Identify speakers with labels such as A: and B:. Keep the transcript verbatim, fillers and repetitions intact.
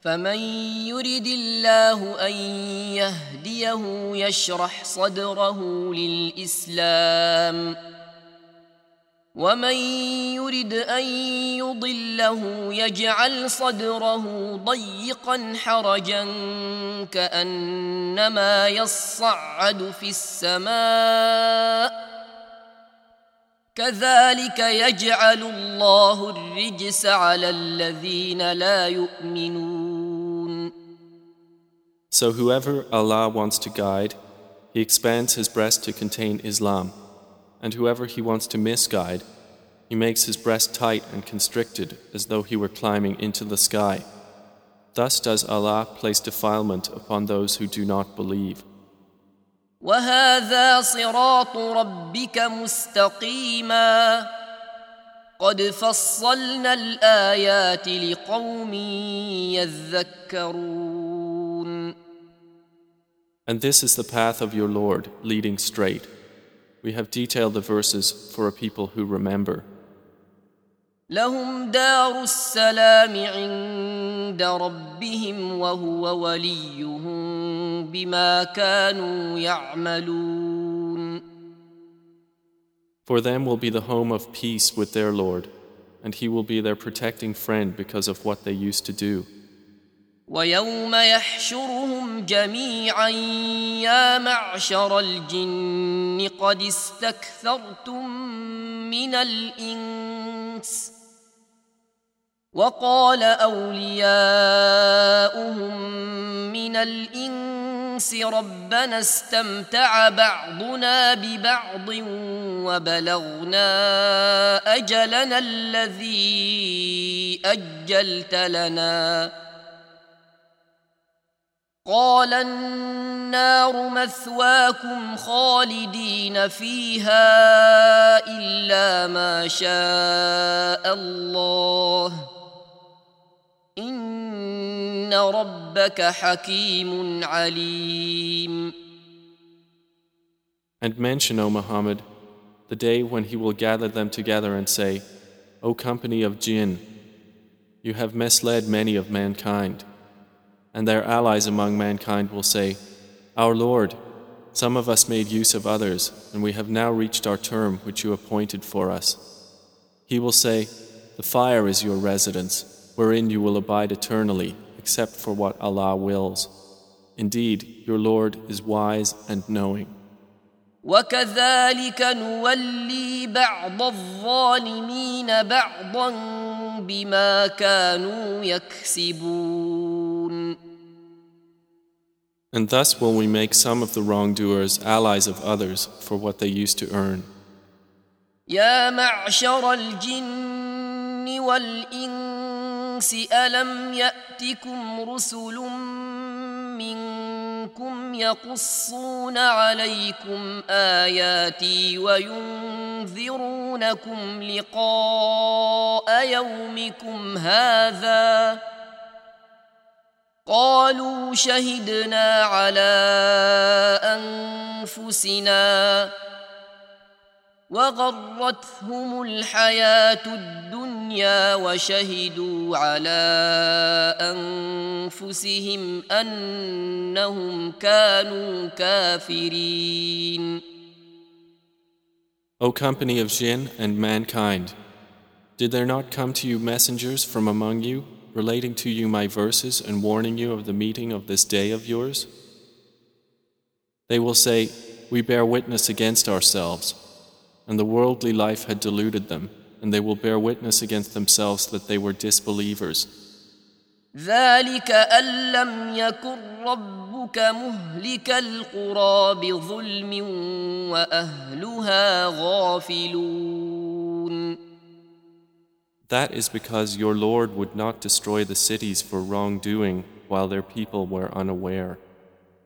A: فمن يرد الله أن يهديه يشرح صدره للإسلام ومن يرد أن يضله يجعل صدره ضيقا حرجا كأنما يصعد في السماء كذلك يجعل الله الرجس على الذين لا يؤمنون.
B: So whoever Allah wants to guide, He expands his breast to contain Islam, and whoever He wants to misguide, He makes his breast tight and constricted as though he were climbing into the sky. Thus does Allah place defilement upon those who do not believe.
A: وهذا صراط ربك مستقيما قد فصلنا الآيات لقوم يذكرون.
B: And this is the path of your Lord, leading straight. We have detailed the verses for a people who remember.
A: لهم دار السلام عند ربهم وهو وليهم بما كانوا يعملون.
B: For them will be the home of peace with their Lord, and He will be their protecting friend because of what they used to do.
A: ويوم يحشرهم جميعا يا معشر الجن قد استكثرتم من الإنس وقال أولياؤهم من الإنس ربنا استمتع بعضنا ببعض وبلغنا أجلنا الذي أجلت لنا قال النار مثواكم خالدين فيها إلا ما شاء الله إن ربك حكيم عليم.
B: And mention, O Muhammad, the day when He will gather them together and say, O company of jinn, you have misled many of mankind. And their allies among mankind will say, Our Lord, some of us made use of others, and we have now reached our term which you appointed for us. He will say, The fire is your residence, wherein you will abide eternally, except for what Allah wills. Indeed, your Lord is wise and knowing.
A: وكذلك نولي بعض الظالمين بعضا بما كانوا يكسبون.
B: And thus will we make some of the wrongdoers allies of others for what they used to earn.
A: يا معشر الجن والإنس ألم يأتكم رسل منكم يقصون عليكم آياتي وينذرونكم لقاء يومكم هذا قالوا شهدنا على أنفسنا وغرتهم الحياة الدنيا وشهدوا على أنفسهم أنهم كانوا كافرين.
B: O company of jinn and mankind, did there not come to you messengers from among you, relating to you my verses and warning you of the meeting of this day of yours? They will say, We bear witness against ourselves. And the worldly life had deluded them, and they will bear witness against themselves that they were disbelievers.
A: ذلك أن لم يكن ربك مهلك القرى بظلم وأهلها غافلون.
B: That is because your Lord would not destroy the cities for wrongdoing while their people were unaware.